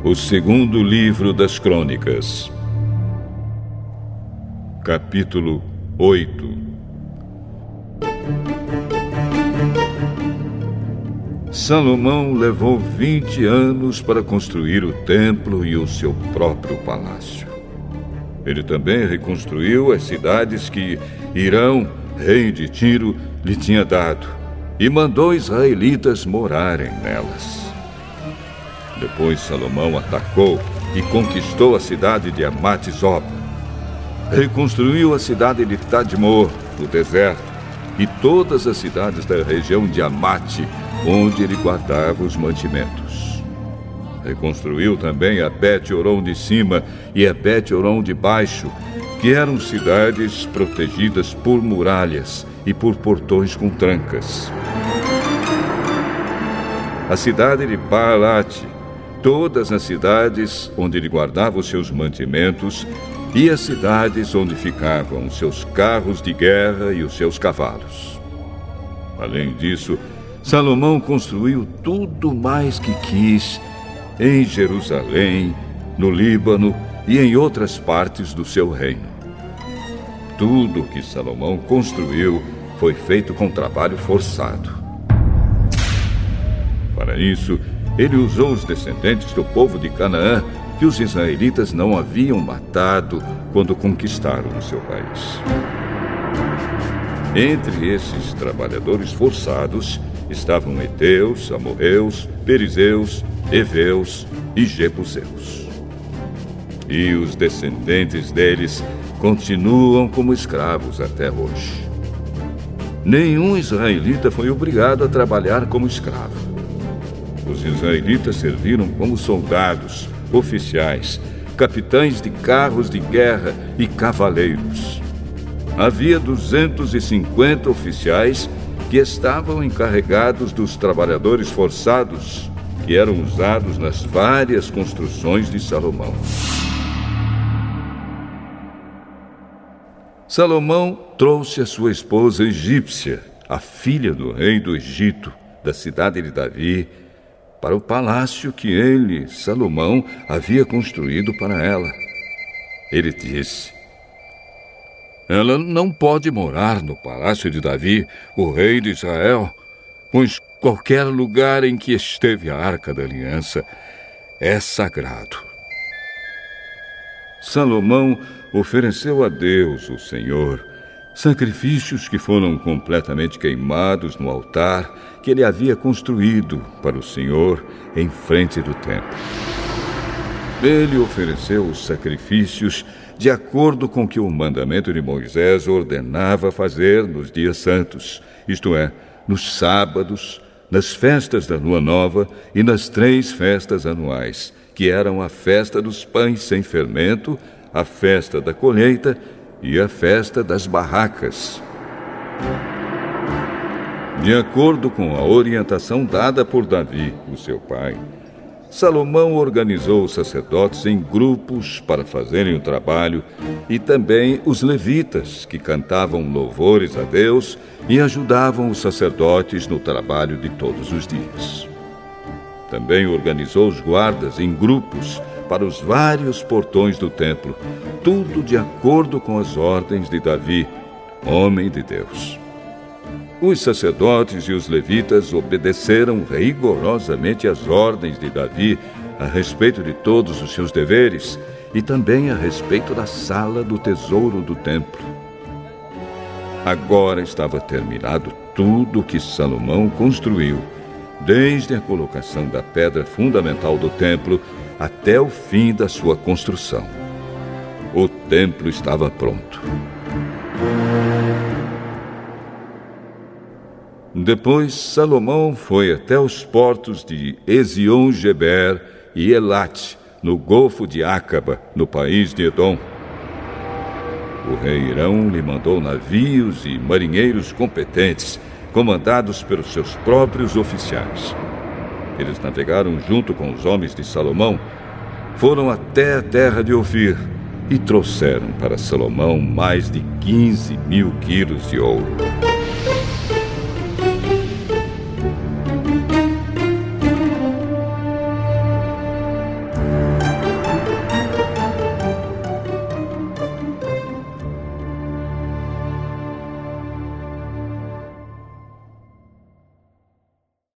O segundo livro das Crônicas. Capítulo 8. Salomão levou 20 anos para construir o templo e o seu próprio palácio. Ele também reconstruiu as cidades que Hirão, rei de Tiro, lhe tinha dado, e mandou israelitas morarem nelas. Depois Salomão atacou e conquistou a cidade de Amate-Zoba. Reconstruiu a cidade de Tadmor, no deserto, e todas as cidades da região de Amate, onde ele guardava os mantimentos. Reconstruiu também a Bet-Horon de cima e a Bet-Horon de baixo, que eram cidades protegidas por muralhas e por portões com trancas. A cidade de Baalat, todas as cidades onde ele guardava os seus mantimentos e as cidades onde ficavam os seus carros de guerra e os seus cavalos. Além disso, Salomão construiu tudo mais que quis em Jerusalém, no Líbano e em outras partes do seu reino. Tudo que Salomão construiu foi feito com trabalho forçado. Para isso, ele usou os descendentes do povo de Canaã, que os israelitas não haviam matado quando conquistaram o seu país. Entre esses trabalhadores forçados estavam heteus, amorreus, perizeus, heveus e jebuseus. E os descendentes deles continuam como escravos até hoje. Nenhum israelita foi obrigado a trabalhar como escravo. Os israelitas serviram como soldados, oficiais, capitães de carros de guerra e cavaleiros. Havia 250 oficiais que estavam encarregados dos trabalhadores forçados, que eram usados nas várias construções de Salomão. Salomão trouxe a sua esposa egípcia, a filha do rei do Egito, da cidade de Davi, para o palácio que ele, Salomão, havia construído para ela. Ele disse: "Ela não pode morar no palácio de Davi, o rei de Israel, pois qualquer lugar em que esteve a Arca da Aliança é sagrado." Salomão ofereceu a Deus, o Senhor, sacrifícios que foram completamente queimados no altar que ele havia construído para o Senhor em frente do templo. Ele ofereceu os sacrifícios de acordo com que o mandamento de Moisés ordenava fazer nos dias santos, isto é, nos sábados, nas festas da lua nova e nas 3 festas anuais, que eram a festa dos pães sem fermento, a festa da colheita e a festa das barracas. De acordo com a orientação dada por Davi, o seu pai, Salomão organizou os sacerdotes em grupos para fazerem o trabalho e também os levitas, que cantavam louvores a Deus e ajudavam os sacerdotes no trabalho de todos os dias. Também organizou os guardas em grupos para os vários portões do templo, tudo de acordo com as ordens de Davi, homem de Deus. Os sacerdotes e os levitas obedeceram rigorosamente às ordens de Davi a respeito de todos os seus deveres e também a respeito da sala do tesouro do templo. Agora estava terminado tudo o que Salomão construiu, desde a colocação da pedra fundamental do templo até o fim da sua construção. O templo estava pronto. Depois, Salomão foi até os portos de Ezion-Geber e Elat, no Golfo de Acaba, no país de Edom. O rei Hirão lhe mandou navios e marinheiros competentes, comandados pelos seus próprios oficiais. Eles navegaram junto com os homens de Salomão, foram até a terra de Ofir e trouxeram para Salomão mais de 15.000 quilos de ouro.